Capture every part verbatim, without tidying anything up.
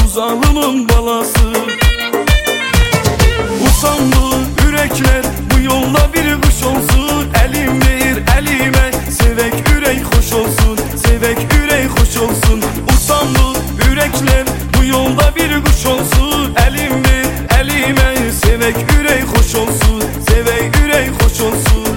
zalımın balası. Usandı yürekler bu yolda bir kuş olsun. Elim ver elime, sevek yürek hoş olsun, sevek yürek hoş olsun. Usandı yürekler bu yolda bir kuş olsun. Elim ver elime, sevek yürek hoş olsun, sevek yürek hoş olsun.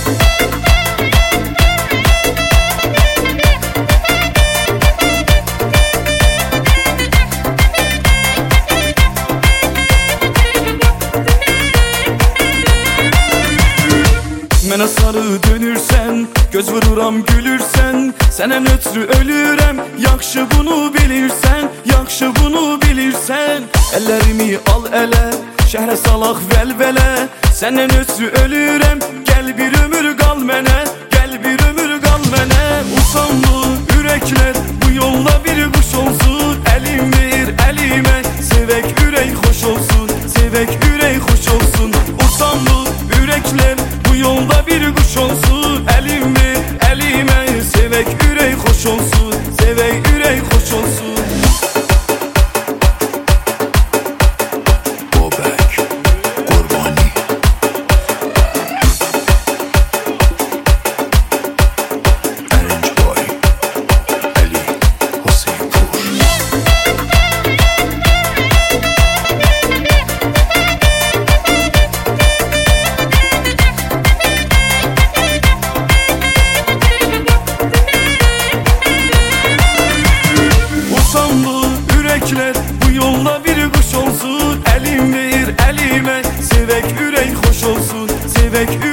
Mənə sarı dönürsən, göz vururam gülürsən, sənə ötrü ölürəm, yaxşı bunu bilirsən, yaxşı bunu bilirsən. Əllərimi al ələ, şəhrə salaq vəlvələ, sənə ötrü ölürəm, gəl bir ömür qal mənə, gəl bir ömür qal mənə. Usandı ürəklər bu yolda bir quş olsun. Əlim ver əlimə, sevək ürək xoş olsun, sevək ürək xoş olsun. Usandı ürəklər bu yolda bir kuş olsun. Elim ver elime, sevek yürek hoş olsun, sevek yürek hoş olsun. Bobek, Kurbani, Erinç Boy, Ali, Hüseyin Pur. Yürekler bu yolda bir kuş olsun. Elim ver elime, sevek yürek hoş olsun, sevek yürek